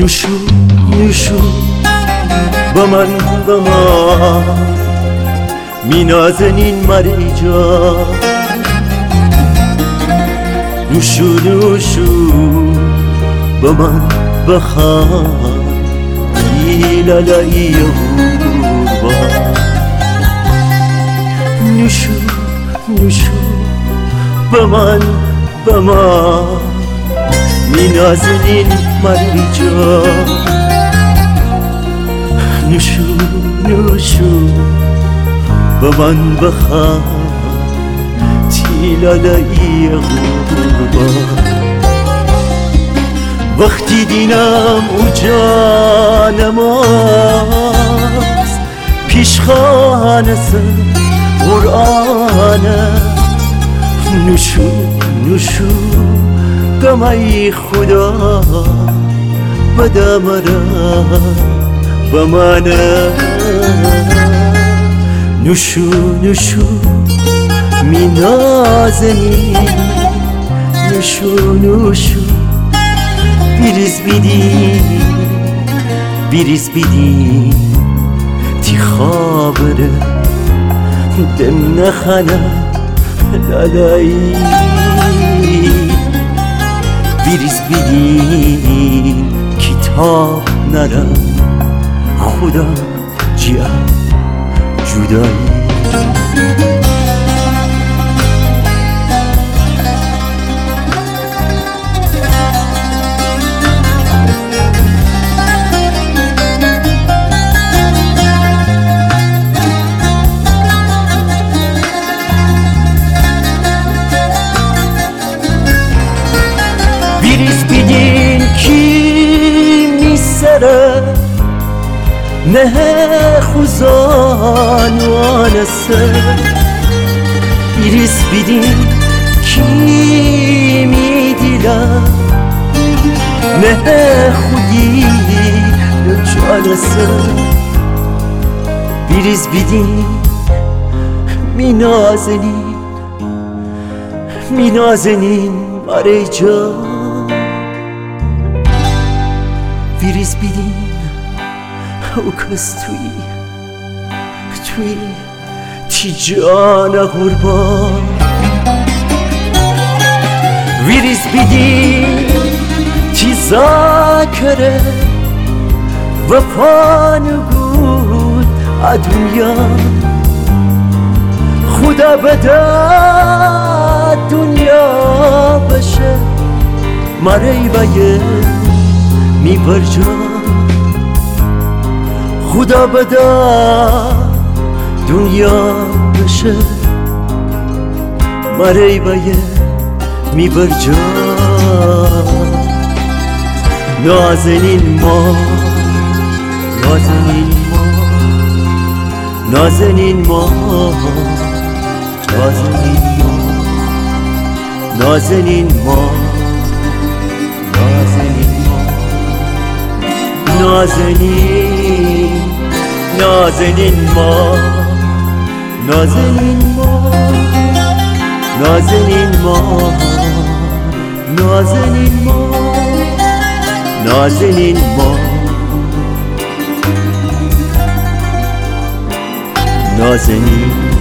نوشو نوشو با من می نازنین مریجا نوشو نوشو با من بخوان لالایی با نوشو نوشو با من می نازنین مریجا نوشو نوشو با من بخوان لالایی وقتی دینم او جانم است پیش خانه قرآنه نوشو نوشو گمای خدا بدمره بمانه نوشو نوشو می نازنی نوشو نوشو بیریز بیدی تی خابره دم نخنه لالایی بیریز بیدی کتاب نره خدا جیا جدایی بیریز بیدین کی میسره نه خوزان وانسه بیریز بیدین کی میدیله نه خودی نجالسه بیریز بیدین می نازنین ماره جا بیریز بیدین او کس توی تی جان قربان بیریز بیدین تی ذاکره وفا نگود دنیا خدا بده دنیا بشه مره بایه می برجا خدا بده دنیا بشه مره بایه می برجا نازنین ما نازنین ما نازنین ما نازنین ما نازنین نازنین ما نازنین ما نازنین ما نازنین ما نازنین ما نازنین